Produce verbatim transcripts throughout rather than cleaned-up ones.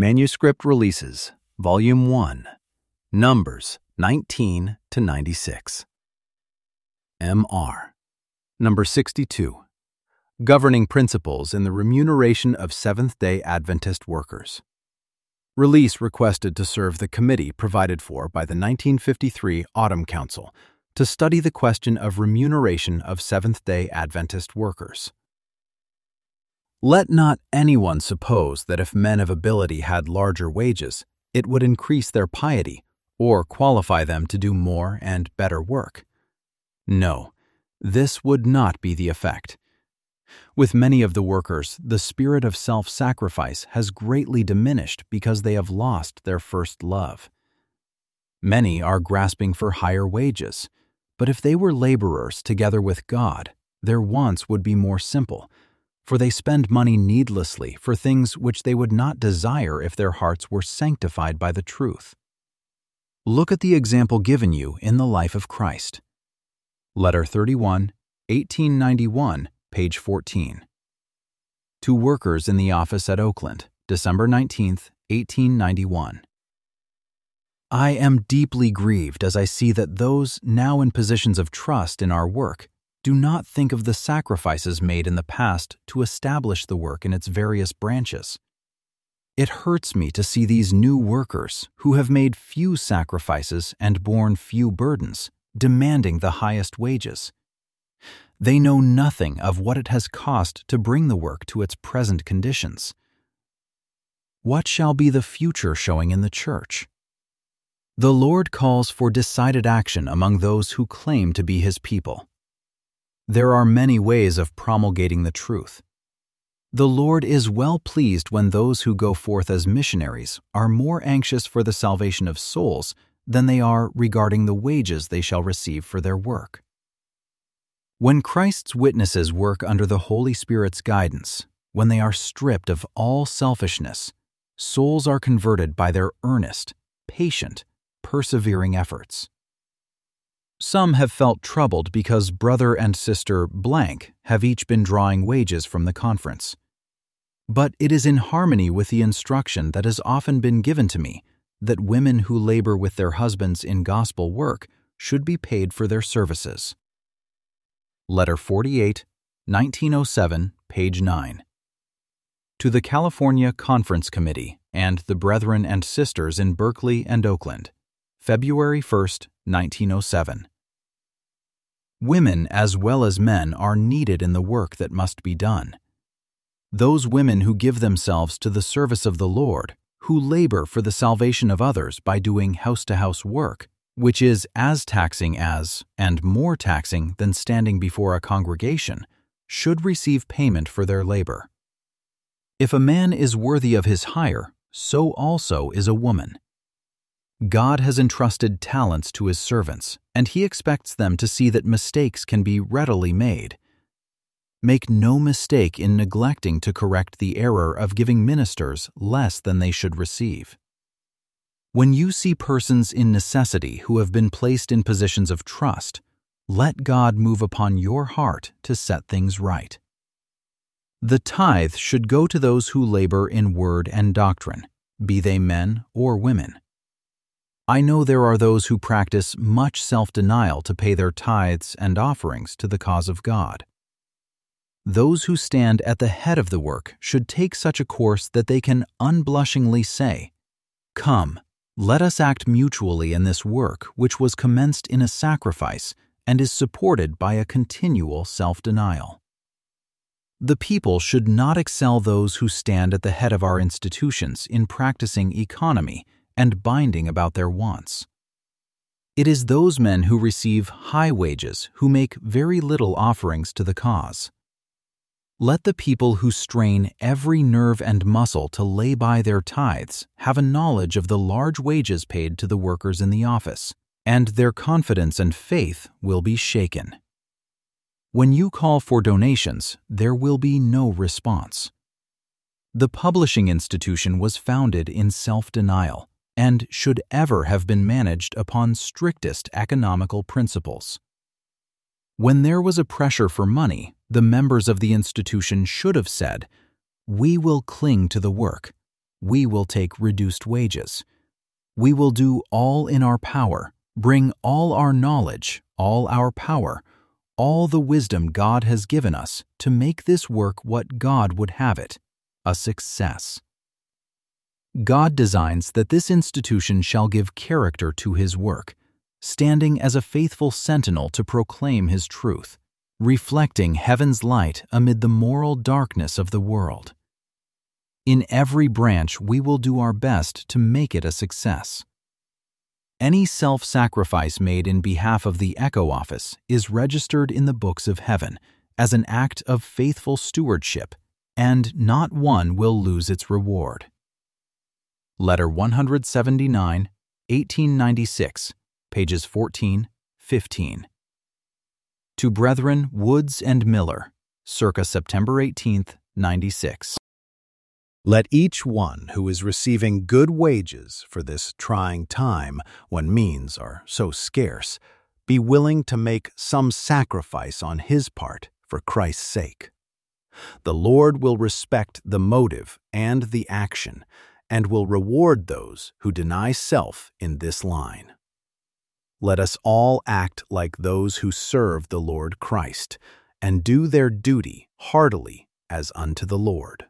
Manuscript Releases, Volume one, Numbers nineteen to ninety-six. M R. Number sixty-two. Governing Principles in the Remuneration of Seventh-day Adventist Workers. Release requested to serve the committee provided for by the nineteen fifty-three Autumn Council to study the question of remuneration of Seventh-day Adventist workers. Let not anyone suppose that if men of ability had larger wages, it would increase their piety or qualify them to do more and better work. No, this would not be the effect. With many of the workers, the spirit of self-sacrifice has greatly diminished because they have lost their first love. Many are grasping for higher wages, but if they were laborers together with God, their wants would be more simple, for they spend money needlessly for things which they would not desire if their hearts were sanctified by the truth. Look at the example given you in the life of Christ. Letter thirty-one, eighteen ninety-one, page fourteen. To workers in the office at Oakland, December nineteenth, eighteen ninety-one. I am deeply grieved as I see that those now in positions of trust in our work do not think of the sacrifices made in the past to establish the work in its various branches. It hurts me to see these new workers who have made few sacrifices and borne few burdens, demanding the highest wages. They know nothing of what it has cost to bring the work to its present conditions. What shall be the future showing in the church? The Lord calls for decided action among those who claim to be His people. There are many ways of promulgating the truth. The Lord is well pleased when those who go forth as missionaries are more anxious for the salvation of souls than they are regarding the wages they shall receive for their work. When Christ's witnesses work under the Holy Spirit's guidance, when they are stripped of all selfishness, souls are converted by their earnest, patient, persevering efforts. Some have felt troubled because brother and sister blank have each been drawing wages from the conference. But it is in harmony with the instruction that has often been given to me that women who labor with their husbands in gospel work should be paid for their services. Letter forty-eight, nineteen oh seven, page nine. To the California Conference Committee and the Brethren and Sisters in Berkeley and Oakland, February first, nineteen oh seven. Women as well as men are needed in the work that must be done. Those women who give themselves to the service of the Lord, who labor for the salvation of others by doing house-to-house work, which is as taxing as, and more taxing than standing before a congregation, should receive payment for their labor. If a man is worthy of his hire, so also is a woman. God has entrusted talents to His servants, and He expects them to see that mistakes can be readily made. Make no mistake in neglecting to correct the error of giving ministers less than they should receive. When you see persons in necessity who have been placed in positions of trust, let God move upon your heart to set things right. The tithe should go to those who labor in word and doctrine, be they men or women. I know there are those who practice much self-denial to pay their tithes and offerings to the cause of God. Those who stand at the head of the work should take such a course that they can unblushingly say, "Come, let us act mutually in this work which was commenced in a sacrifice and is supported by a continual self-denial." The people should not excel those who stand at the head of our institutions in practicing economy and binding about their wants. It is those men who receive high wages who make very little offerings to the cause. Let the people who strain every nerve and muscle to lay by their tithes have a knowledge of the large wages paid to the workers in the office, and their confidence and faith will be shaken. When you call for donations, there will be no response. The publishing institution was founded in self-denial and should ever have been managed upon strictest economical principles. When there was a pressure for money, the members of the institution should have said, "We will cling to the work. we will take reduced wages. We will do all in our power, bring all our knowledge, all our power, all the wisdom God has given us to make this work what God would have it, a success. God designs that this institution shall give character to His work, standing as a faithful sentinel to proclaim His truth, reflecting heaven's light amid the moral darkness of the world. In every branch, we will do our best to make it a success. Any self-sacrifice made in behalf of the Echo Office is registered in the books of heaven as an act of faithful stewardship, and not one will lose its reward. Letter one seventy-nine, eighteen ninety-six, pages fourteen, fifteen. To Brethren Woods and Miller, circa September eighteenth, ninety-six. Let each one who is receiving good wages for this trying time, when means are so scarce, be willing to make some sacrifice on his part for Christ's sake. The Lord will respect the motive and the action, and will reward those who deny self in this line. Let us all act like those who serve the Lord Christ, and do their duty heartily as unto the Lord.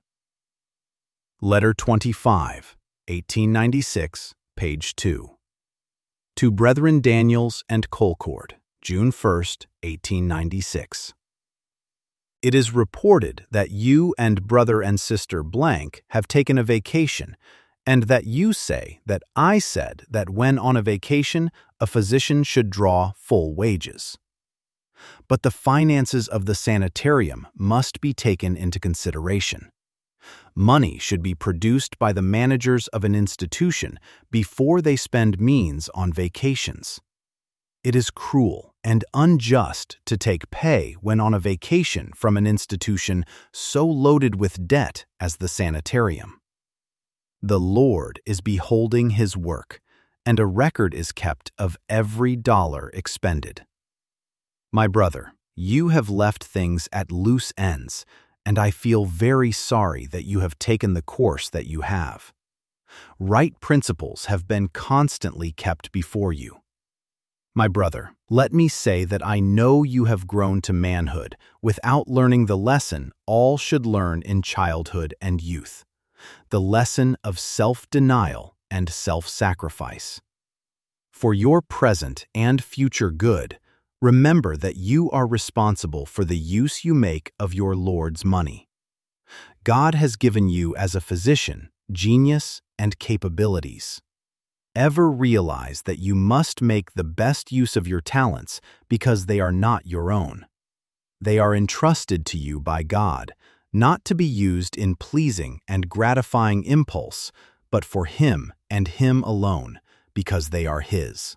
Letter twenty-five, eighteen ninety-six, page two. To Brethren Daniels and Colcord, June first, eighteen ninety-six. It is reported that you and brother and sister blank have taken a vacation, and that you say that I said that when on a vacation, a physician should draw full wages. But the finances of the sanitarium must be taken into consideration. Money should be produced by the managers of an institution before they spend means on vacations. It is cruel and unjust to take pay when on a vacation from an institution so loaded with debt as the sanitarium. The Lord is beholding His work, and a record is kept of every dollar expended. My brother, you have left things at loose ends, and I feel very sorry that you have taken the course that you have. Right principles have been constantly kept before you. My brother, let me say that I know you have grown to manhood without learning the lesson all should learn in childhood and youth, the lesson of self-denial and self-sacrifice. For your present and future good, remember that you are responsible for the use you make of your Lord's money. God has given you as a physician genius and capabilities. Ever realize that you must make the best use of your talents because they are not your own. They are entrusted to you by God, not to be used in pleasing and gratifying impulse, but for Him and Him alone, because they are His.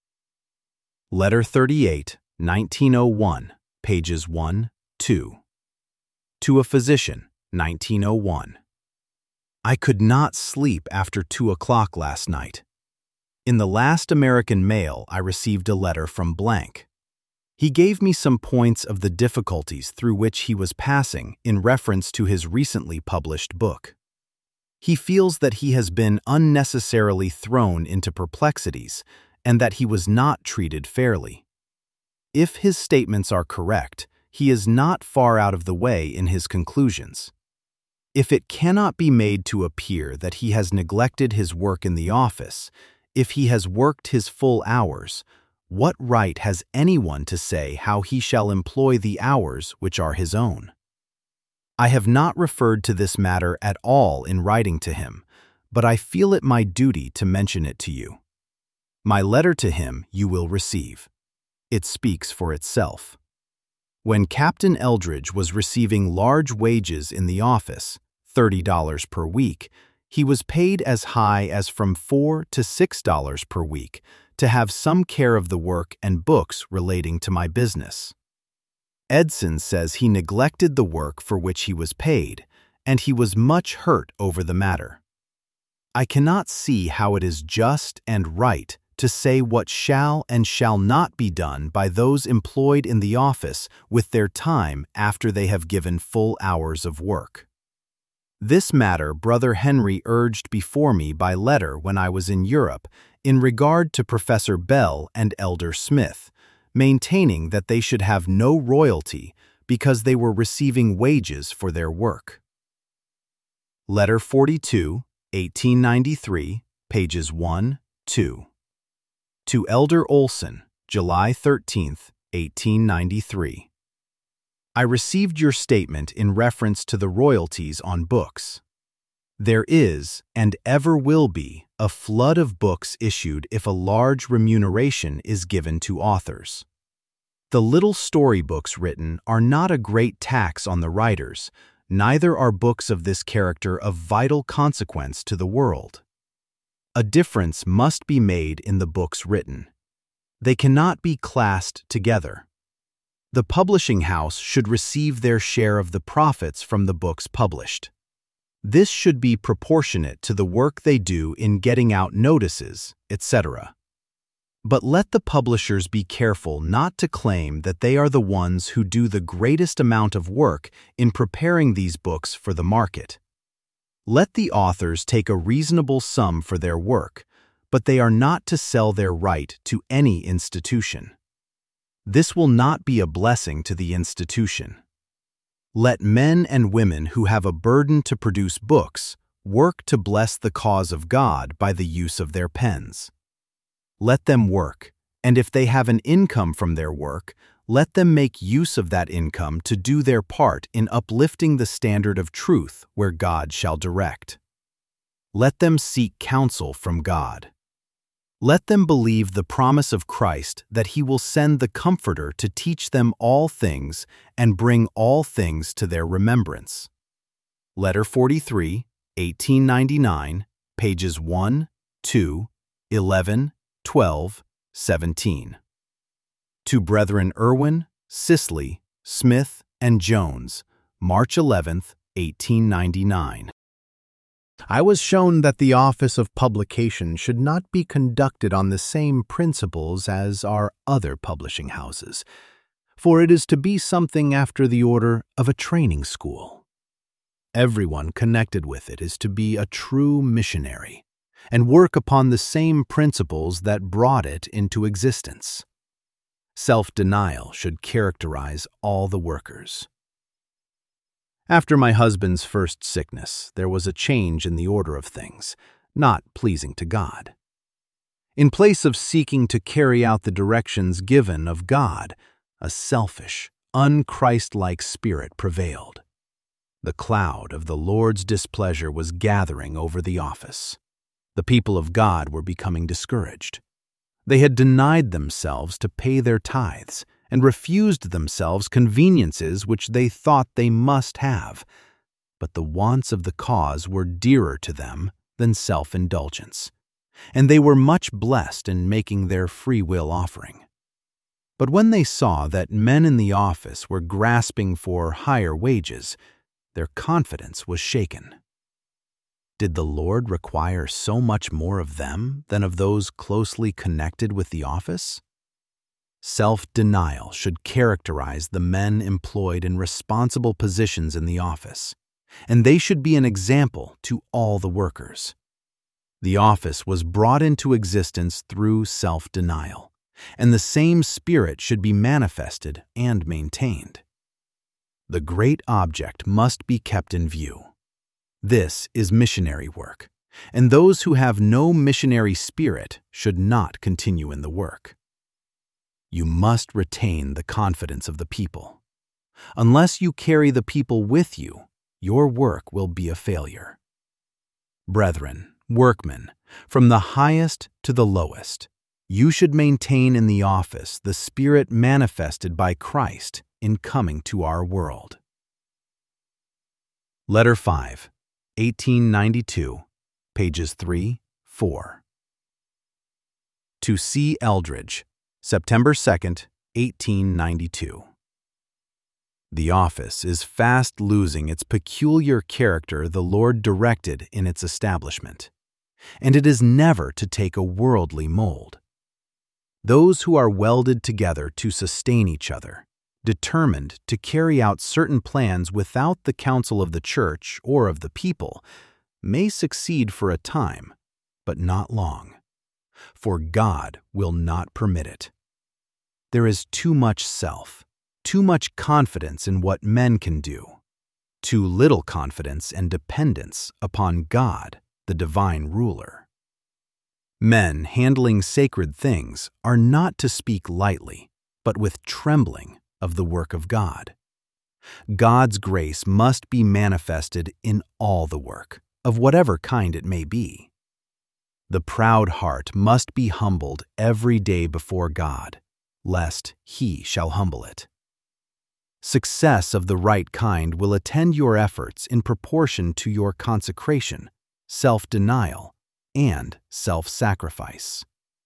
Letter thirty-eight, nineteen oh one, pages one, two. To a Physician, nineteen oh one. I could not sleep after two o'clock last night. In the last American mail, I received a letter from blank. He gave me some points of the difficulties through which he was passing in reference to his recently published book. He feels that he has been unnecessarily thrown into perplexities and that he was not treated fairly. If his statements are correct, he is not far out of the way in his conclusions. If it cannot be made to appear that he has neglected his work in the office, if he has worked his full hours, what right has anyone to say how he shall employ the hours which are his own? I have not referred to this matter at all in writing to him, but I feel it my duty to mention it to you. My letter to him you will receive. It speaks for itself. When Captain Eldridge was receiving large wages in the office, thirty dollars per week, he was paid as high as from four to six dollars per week to have some care of the work and books relating to my business. Edson says he neglected the work for which he was paid, and he was much hurt over the matter. I cannot see how it is just and right to say what shall and shall not be done by those employed in the office with their time after they have given full hours of work. This matter Brother Henry urged before me by letter when I was in Europe in regard to Professor Bell and Elder Smith, maintaining that they should have no royalty because they were receiving wages for their work. Letter forty-two, eighteen ninety-three, pages one, two. To Elder Olson, July thirteenth, eighteen ninety-three. I received your statement in reference to the royalties on books. There is, and ever will be, a flood of books issued if a large remuneration is given to authors. The little storybooks written are not a great tax on the writers, neither are books of this character of vital consequence to the world. A difference must be made in the books written. They cannot be classed together. The publishing house should receive their share of the profits from the books published. This should be proportionate to the work they do in getting out notices, et cetera. But let the publishers be careful not to claim that they are the ones who do the greatest amount of work in preparing these books for the market. Let the authors take a reasonable sum for their work, but they are not to sell their right to any institution. This will not be a blessing to the institution. Let men and women who have a burden to produce books work to bless the cause of God by the use of their pens. Let them work, and if they have an income from their work, let them make use of that income to do their part in uplifting the standard of truth where God shall direct. Let them seek counsel from God. Let them believe the promise of Christ that He will send the Comforter to teach them all things and bring all things to their remembrance. Letter forty-three, eighteen ninety-nine, pages one, two, eleven, twelve, seventeen. To Brethren Irwin, Sisley, Smith, and Jones, March eleventh, eighteen ninety-nine. I was shown that the office of publication should not be conducted on the same principles as our other publishing houses, for it is to be something after the order of a training school. Everyone connected with it is to be a true missionary, and work upon the same principles that brought it into existence. Self-denial should characterize all the workers. After my husband's first sickness, there was a change in the order of things, not pleasing to God. In place of seeking to carry out the directions given of God, a selfish, un-Christ-like spirit prevailed. The cloud of the Lord's displeasure was gathering over the office. The people of God were becoming discouraged. They had denied themselves to pay their tithes and refused themselves conveniences which they thought they must have, but the wants of the cause were dearer to them than self-indulgence, and they were much blessed in making their free will offering. But when they saw that men in the office were grasping for higher wages, their confidence was shaken. Did the Lord require so much more of them than of those closely connected with the office? Self-denial should characterize the men employed in responsible positions in the office, and they should be an example to all the workers. The office was brought into existence through self-denial, and the same spirit should be manifested and maintained. The great object must be kept in view. This is missionary work, and those who have no missionary spirit should not continue in the work. You must retain the confidence of the people. Unless you carry the people with you, your work will be a failure. Brethren, workmen, from the highest to the lowest, you should maintain in the office the spirit manifested by Christ in coming to our world. Letter five, eighteen ninety-two, pages three, four. To C. Eldridge, September second, eighteen ninety-two. The office is fast losing its peculiar character the Lord directed in its establishment, and it is never to take a worldly mold. Those who are welded together to sustain each other, determined to carry out certain plans without the counsel of the church or of the people, may succeed for a time, but not long, for God will not permit it. There is too much self, too much confidence in what men can do, too little confidence and dependence upon God, the divine ruler. Men handling sacred things are not to speak lightly, but with trembling of the work of God. God's grace must be manifested in all the work, of whatever kind it may be. The proud heart must be humbled every day before God, lest He shall humble it. Success of the right kind will attend your efforts in proportion to your consecration, self-denial, and self-sacrifice.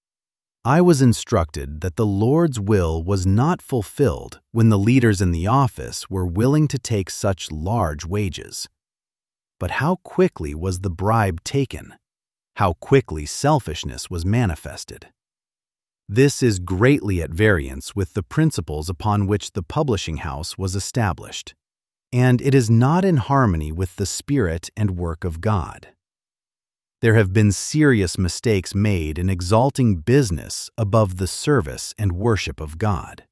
I was instructed that the Lord's will was not fulfilled when the leaders in the office were willing to take such large wages. But how quickly was the bribe taken? How quickly selfishness was manifested? This is greatly at variance with the principles upon which the publishing house was established, and it is not in harmony with the spirit and work of God. There have been serious mistakes made in exalting business above the service and worship of God.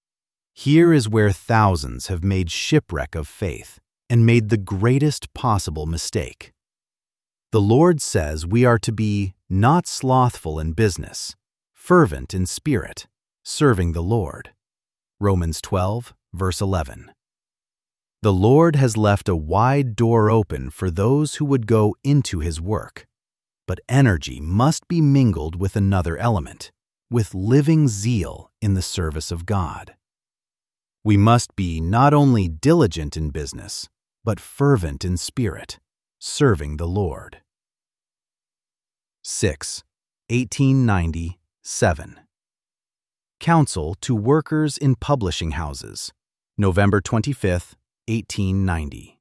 Here is where thousands have made shipwreck of faith and made the greatest possible mistake. The Lord says we are to be not slothful in business, fervent in spirit, serving the Lord. Romans twelve, verse eleven. The Lord has left a wide door open for those who would go into His work, but energy must be mingled with another element, with living zeal in the service of God. We must be not only diligent in business, but fervent in spirit, serving the Lord. six. eighteen ninety-seven. Counsel to Workers in Publishing Houses, November twenty-fifth, eighteen ninety.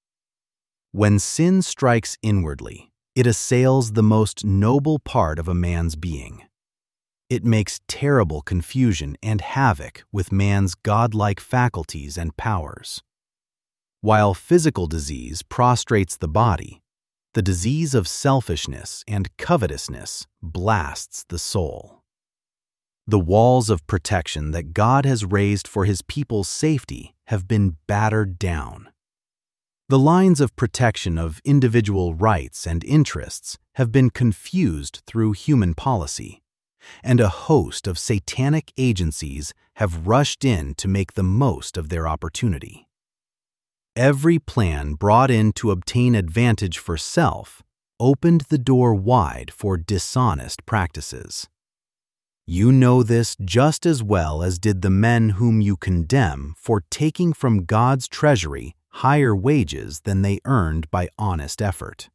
When sin strikes inwardly, it assails the most noble part of a man's being. It makes terrible confusion and havoc with man's godlike faculties and powers. While physical disease prostrates the body, the disease of selfishness and covetousness blasts the soul. The walls of protection that God has raised for His people's safety have been battered down. The lines of protection of individual rights and interests have been confused through human policy, and a host of satanic agencies have rushed in to make the most of their opportunity. Every plan brought in to obtain advantage for self opened the door wide for dishonest practices. You know this just as well as did the men whom you condemn for taking from God's treasury higher wages than they earned by honest effort.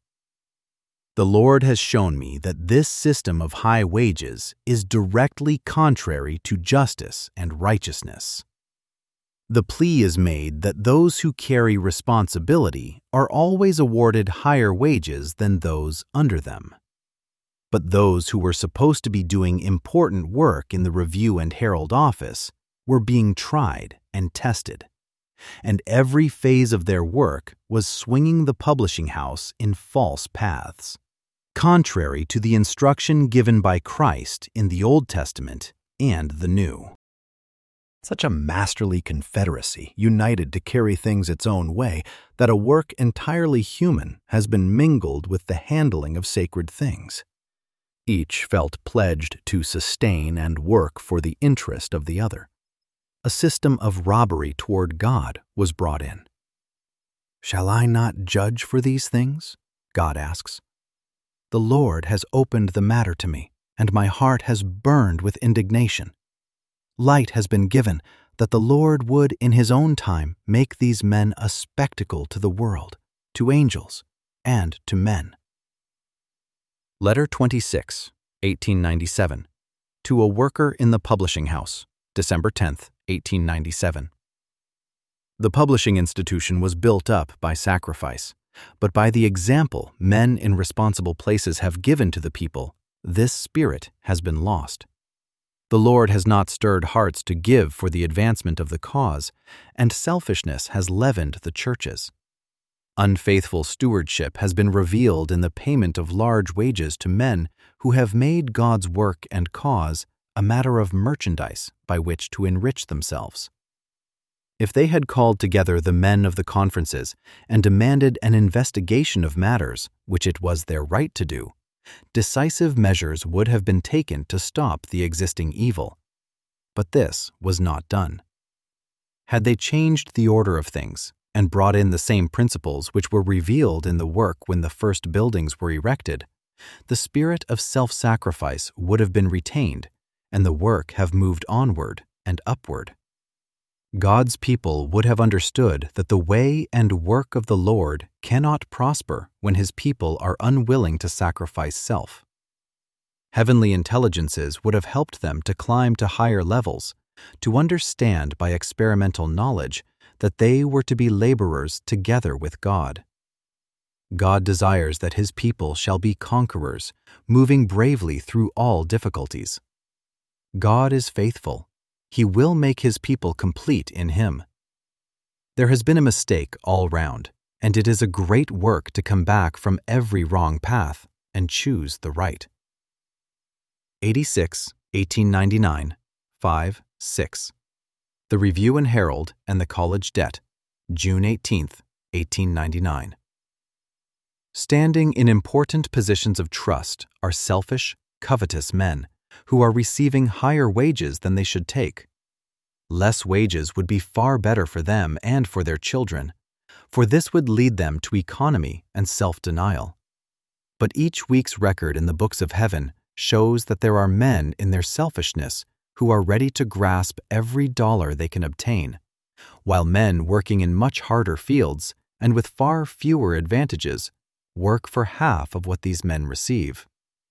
The Lord has shown me that this system of high wages is directly contrary to justice and righteousness. The plea is made that those who carry responsibility are always awarded higher wages than those under them. But those who were supposed to be doing important work in the Review and Herald office were being tried and tested, and every phase of their work was swinging the publishing house in false paths, contrary to the instruction given by Christ in the Old Testament and the New. Such a masterly confederacy, united to carry things its own way, that a work entirely human has been mingled with the handling of sacred things. Each felt pledged to sustain and work for the interest of the other. A system of robbery toward God was brought in. Shall I not judge for these things? God asks. The Lord has opened the matter to me, and my heart has burned with indignation. Light has been given that the Lord would in His own time make these men a spectacle to the world, to angels, and to men. Letter twenty-six, eighteen ninety-seven, to a worker in the publishing house, December tenth, eighteen ninety-seven. The publishing institution was built up by sacrifice, but by the example men in responsible places have given to the people, this spirit has been lost. The Lord has not stirred hearts to give for the advancement of the cause, and selfishness has leavened the churches. Unfaithful stewardship has been revealed in the payment of large wages to men who have made God's work and cause a matter of merchandise by which to enrich themselves. If they had called together the men of the conferences and demanded an investigation of matters, which it was their right to do, decisive measures would have been taken to stop the existing evil. But this was not done. Had they changed the order of things and brought in the same principles which were revealed in the work when the first buildings were erected, the spirit of self-sacrifice would have been retained, and the work have moved onward and upward. God's people would have understood that the way and work of the Lord cannot prosper when His people are unwilling to sacrifice self. Heavenly intelligences would have helped them to climb to higher levels, to understand by experimental knowledge that they were to be laborers together with God. God desires that His people shall be conquerors, moving bravely through all difficulties. God is faithful. He will make His people complete in Him. There has been a mistake all round, and it is a great work to come back from every wrong path and choose the right. eighty-six, eighteen ninety-nine, five, six. The Review and Herald and the College Debt, June eighteenth, eighteen ninety-nine. Standing in important positions of trust are selfish, covetous men, who are receiving higher wages than they should take. Less wages would be far better for them and for their children, for this would lead them to economy and self-denial. But each week's record in the books of heaven shows that there are men in their selfishness who are ready to grasp every dollar they can obtain, while men working in much harder fields and with far fewer advantages work for half of what these men receive.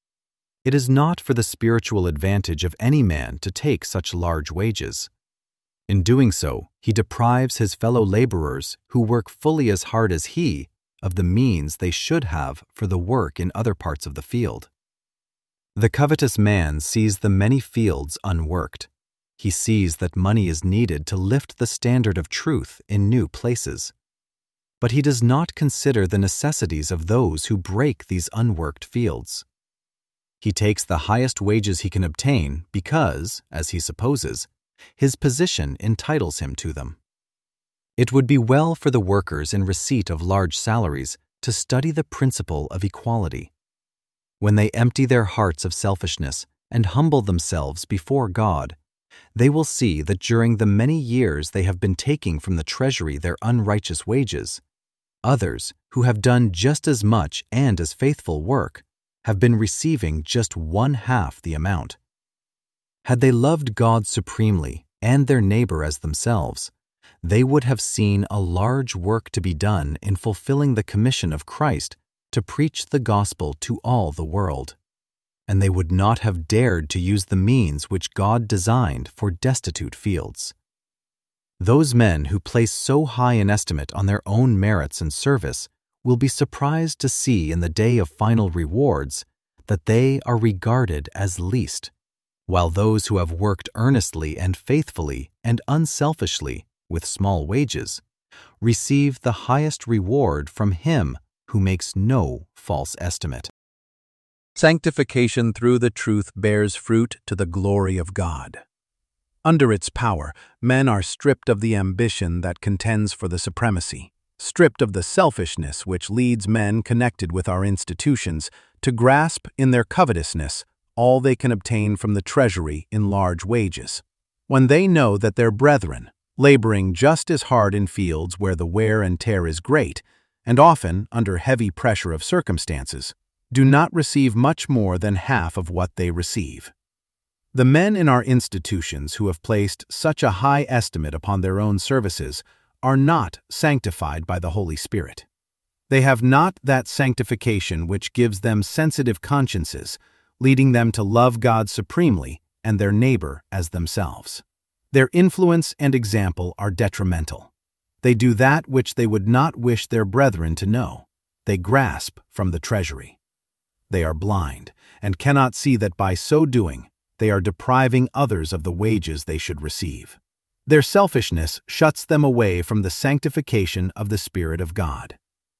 It is not for the spiritual advantage of any man to take such large wages. In doing so, he deprives his fellow laborers who work fully as hard as he of the means they should have for the work in other parts of the field. The covetous man sees the many fields unworked. He sees that money is needed to lift the standard of truth in new places. But he does not consider the necessities of those who break these unworked fields. He takes the highest wages he can obtain because, as he supposes, his position entitles him to them. It would be well for the workers in receipt of large salaries to study the principle of equality. When they empty their hearts of selfishness and humble themselves before God, they will see that during the many years they have been taking from the treasury their unrighteous wages, others who have done just as much and as faithful work have been receiving just one half the amount. Had they loved God supremely and their neighbor as themselves, they would have seen a large work to be done in fulfilling the commission of Christ to preach the gospel to all the world, and they would not have dared to use the means which God designed for destitute fields. Those men who place so high an estimate on their own merits and service will be surprised to see in the day of final rewards that they are regarded as least, while those who have worked earnestly and faithfully and unselfishly with small wages receive the highest reward from Him who makes no false estimate. Sanctification through the truth bears fruit to the glory of God. Under its power, men are stripped of the ambition that contends for the supremacy, stripped of the selfishness which leads men connected with our institutions to grasp in their covetousness all they can obtain from the treasury in large wages. When they know that their brethren, laboring just as hard in fields where the wear and tear is great, and often under heavy pressure of circumstances, do not receive much more than half of what they receive. The men in our institutions who have placed such a high estimate upon their own services are not sanctified by the Holy Spirit. They have not that sanctification which gives them sensitive consciences, leading them to love God supremely and their neighbor as themselves. Their influence and example are detrimental. They do that which they would not wish their brethren to know. They grasp from the treasury. They are blind and cannot see that by so doing they are depriving others of the wages they should receive. Their selfishness shuts them away from the sanctification of the Spirit of God.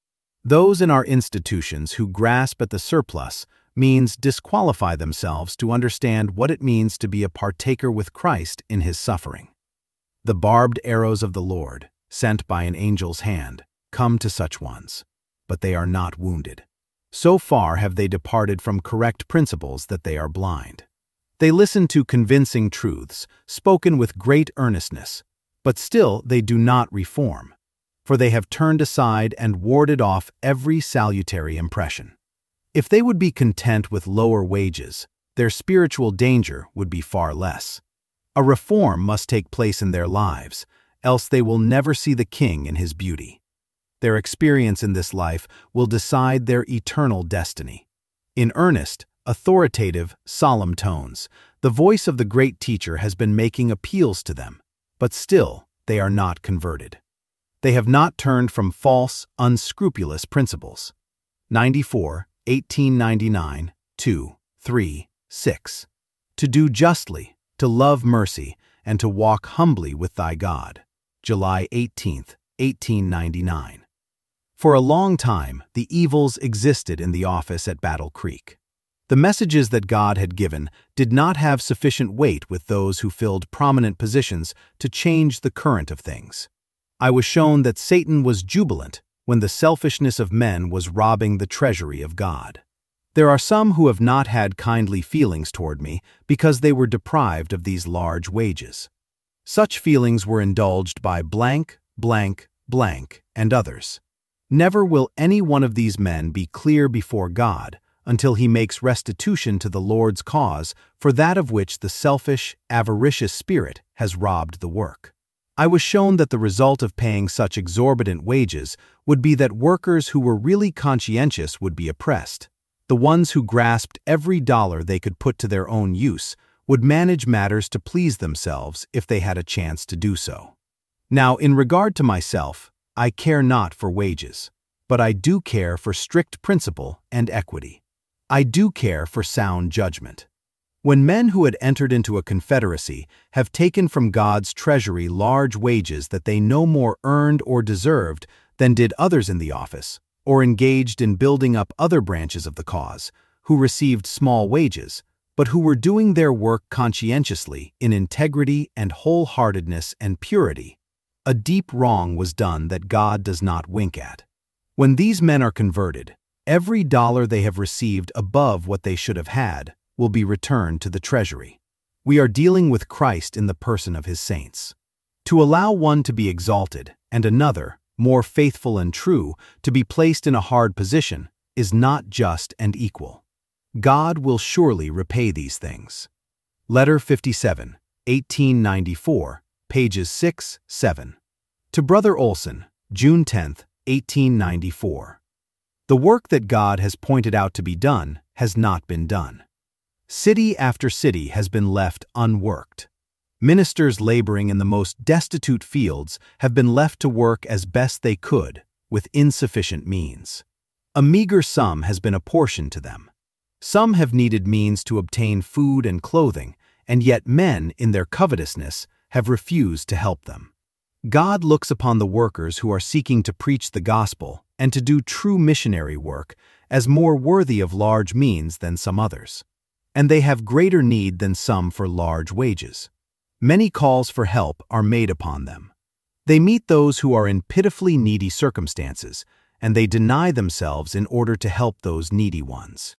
Those in our institutions who grasp at the surplus means disqualify themselves to understand what it means to be a partaker with Christ in his suffering. The barbed arrows of the Lord, sent by an angel's hand, come to such ones, but they are not wounded. So far have they departed from correct principles that they are blind. They listen to convincing truths, spoken with great earnestness, but still they do not reform, for they have turned aside and warded off every salutary impression. If they would be content with lower wages, their spiritual danger would be far less. A reform must take place in their lives, else they will never see the King in his beauty. Their experience in this life will decide their eternal destiny. In earnest, authoritative, solemn tones, the voice of the great teacher has been making appeals to them, but still they are not converted. They have not turned from false, unscrupulous principles. ninety-four, eighteen ninety-nine, two, three, six. To do justly, to love mercy, and to walk humbly with thy God. July eighteenth, eighteen ninety-nine. For a long time, the evils existed in the office at Battle Creek. The messages that God had given did not have sufficient weight with those who filled prominent positions to change the current of things. I was shown that Satan was jubilant when the selfishness of men was robbing the treasury of God. There are some who have not had kindly feelings toward me because they were deprived of these large wages. Such feelings were indulged by blank, blank, blank, and others. Never will any one of these men be clear before God until he makes restitution to the Lord's cause for that of which the selfish, avaricious spirit has robbed the work. I was shown that the result of paying such exorbitant wages would be that workers who were really conscientious would be oppressed. The ones who grasped every dollar they could put to their own use would manage matters to please themselves if they had a chance to do so. Now, in regard to myself, I care not for wages, but I do care for strict principle and equity. I do care for sound judgment. When men who had entered into a confederacy have taken from God's treasury large wages that they no more earned or deserved than did others in the office, or engaged in building up other branches of the cause, who received small wages, but who were doing their work conscientiously in integrity and wholeheartedness and purity, a deep wrong was done that God does not wink at. When these men are converted, every dollar they have received above what they should have had will be returned to the treasury. We are dealing with Christ in the person of his saints. To allow one to be exalted and another, more faithful and true, to be placed in a hard position is not just and equal. God will surely repay these things. Letter fifty-seven, eighteen ninety-four, pages six, seven. To Brother Olson, June tenth, eighteen ninety-four. The work that God has pointed out to be done has not been done. City after city has been left unworked. Ministers laboring in the most destitute fields have been left to work as best they could, with insufficient means. A meager sum has been apportioned to them. Some have needed means to obtain food and clothing, and yet men, in their covetousness, have refused to help them. God looks upon the workers who are seeking to preach the gospel and to do true missionary work as more worthy of large means than some others, and they have greater need than some for large wages. Many calls for help are made upon them. They meet those who are in pitifully needy circumstances, and they deny themselves in order to help those needy ones.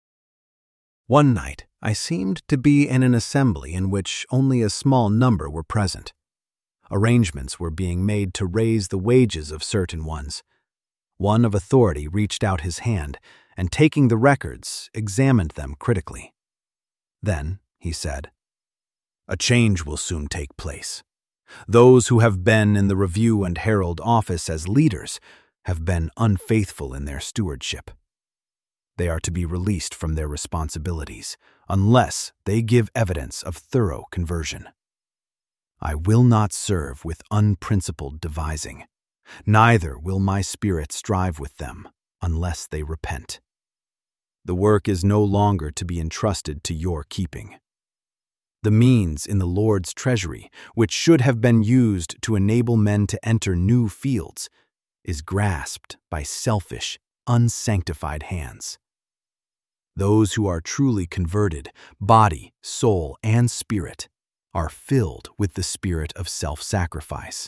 One night, I seemed to be in an assembly in which only a small number were present. Arrangements were being made to raise the wages of certain ones. One of authority reached out his hand and, taking the records, examined them critically. Then, he said, "A change will soon take place. Those who have been in the Review and Herald office as leaders have been unfaithful in their stewardship. They are to be released from their responsibilities unless they give evidence of thorough conversion. I will not serve with unprincipled devising, neither will my spirit strive with them unless they repent. The work is no longer to be entrusted to your keeping. The means in the Lord's treasury, which should have been used to enable men to enter new fields, is grasped by selfish, unsanctified hands. Those who are truly converted, body, soul, and spirit, are filled with the spirit of self-sacrifice.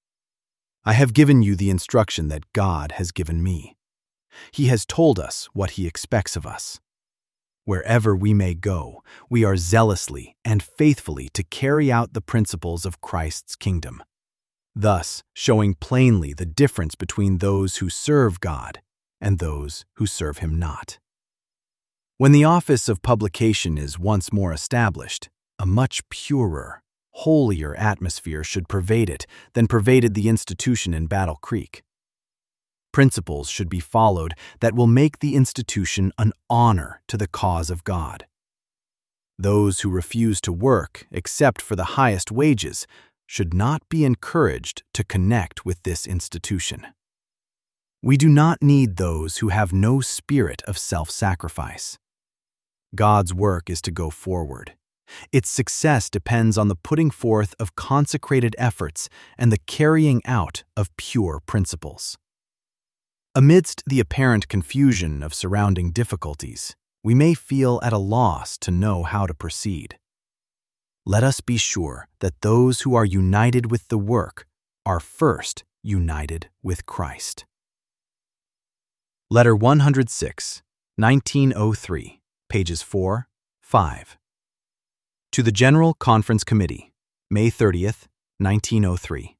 I have given you the instruction that God has given me. He has told us what He expects of us. Wherever we may go, we are zealously and faithfully to carry out the principles of Christ's kingdom, thus showing plainly the difference between those who serve God and those who serve Him not. When the office of publication is once more established, a much purer, holier atmosphere should pervade it than pervaded the institution in Battle Creek. Principles should be followed that will make the institution an honor to the cause of God. Those who refuse to work except for the highest wages should not be encouraged to connect with this institution. We do not need those who have no spirit of self-sacrifice. God's work is to go forward. Its success depends on the putting forth of consecrated efforts and the carrying out of pure principles. Amidst the apparent confusion of surrounding difficulties, we may feel at a loss to know how to proceed. Let us be sure that those who are united with the work are first united with Christ. Letter one hundred six, nineteen oh three, pages four, five. To the General Conference Committee, May thirtieth, nineteen oh three.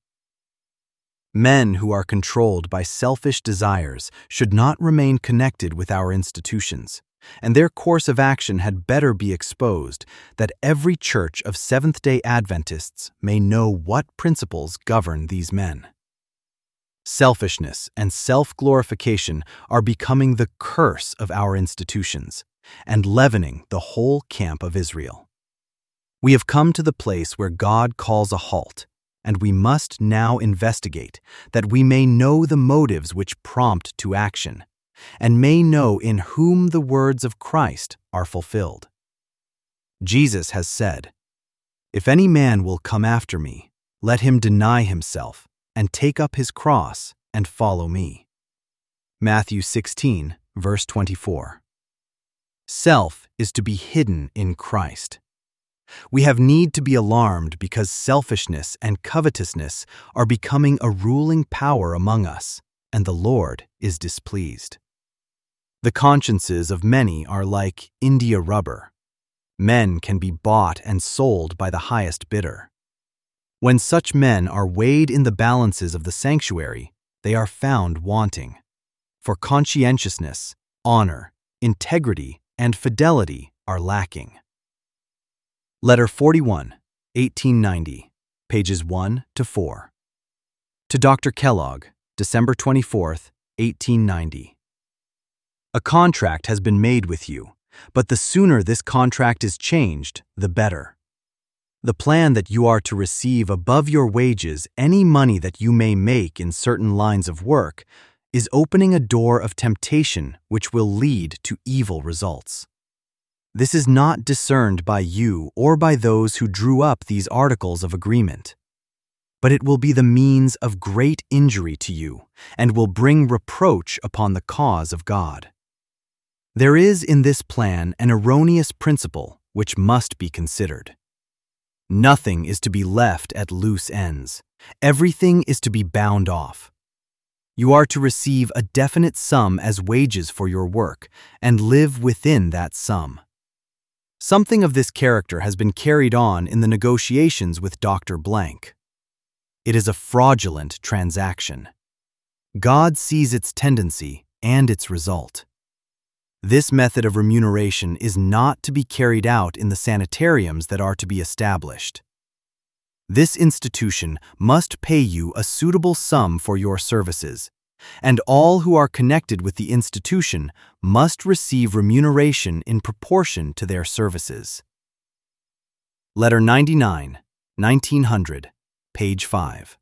Men who are controlled by selfish desires should not remain connected with our institutions, and their course of action had better be exposed, that every church of Seventh-day Adventists may know what principles govern these men. Selfishness and self-glorification are becoming the curse of our institutions and leavening the whole camp of Israel. We have come to the place where God calls a halt, and we must now investigate that we may know the motives which prompt to action, and may know in whom the words of Christ are fulfilled. Jesus has said, "If any man will come after me, let him deny himself, and take up his cross, and follow me." Matthew sixteen, verse twenty-four. Self is to be hidden in Christ. We have need to be alarmed because selfishness and covetousness are becoming a ruling power among us, and the Lord is displeased. The consciences of many are like India rubber. Men can be bought and sold by the highest bidder. When such men are weighed in the balances of the sanctuary, they are found wanting. For conscientiousness, honor, integrity, and fidelity are lacking. Letter forty-one, eighteen ninety, pages one to four. To Doctor Kellogg, December twenty-fourth, eighteen ninety. A contract has been made with you, but the sooner this contract is changed, the better. The plan that you are to receive above your wages any money that you may make in certain lines of work is opening a door of temptation which will lead to evil results. This is not discerned by you or by those who drew up these articles of agreement, but it will be the means of great injury to you and will bring reproach upon the cause of God. There is in this plan an erroneous principle which must be considered. Nothing is to be left at loose ends. Everything is to be bound off. You are to receive a definite sum as wages for your work and live within that sum. Something of this character has been carried on in the negotiations with Doctor Blank. It is a fraudulent transaction. God sees its tendency and its result. This method of remuneration is not to be carried out in the sanitariums that are to be established. This institution must pay you a suitable sum for your services, and all who are connected with the institution must receive remuneration in proportion to their services. Letter ninety-nine, nineteen hundred, page five.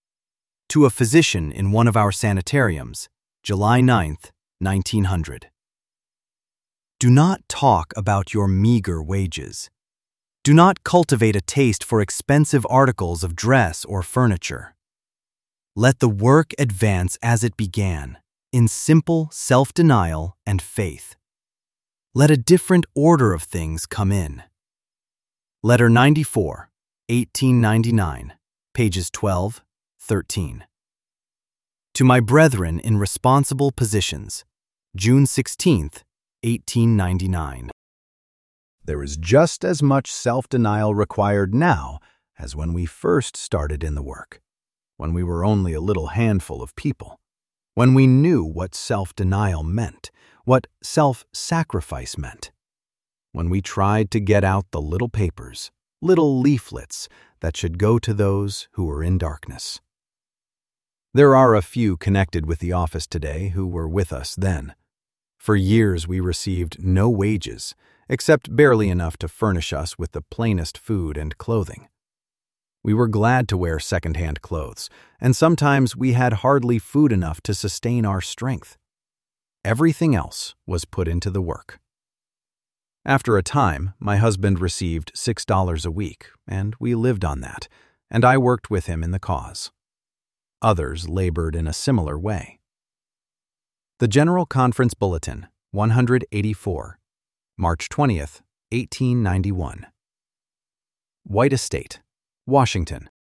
To a physician in one of our sanitariums, July ninth, nineteen hundred. Do not talk about your meager wages. Do not cultivate a taste for expensive articles of dress or furniture. Let the work advance as it began, in simple self-denial and faith. Let a different order of things come in. Letter ninety-four, eighteen ninety-nine, pages twelve, thirteen. To my brethren in responsible positions, June sixteenth, eighteen ninety-nine. There is just as much self-denial required now as when we first started in the work, when we were only a little handful of people, when we knew what self-denial meant, what self-sacrifice meant, when we tried to get out the little papers, little leaflets that should go to those who were in darkness. There are a few connected with the office today who were with us then. For years we received no wages, except barely enough to furnish us with the plainest food and clothing. We were glad to wear second-hand clothes, and sometimes we had hardly food enough to sustain our strength. Everything else was put into the work. After a time, my husband received six dollars a week, and we lived on that, and I worked with him in the cause. Others labored in a similar way. The General Conference Bulletin, one hundred eighty-four, March twentieth, eighteen ninety-one. White Estate, Washington,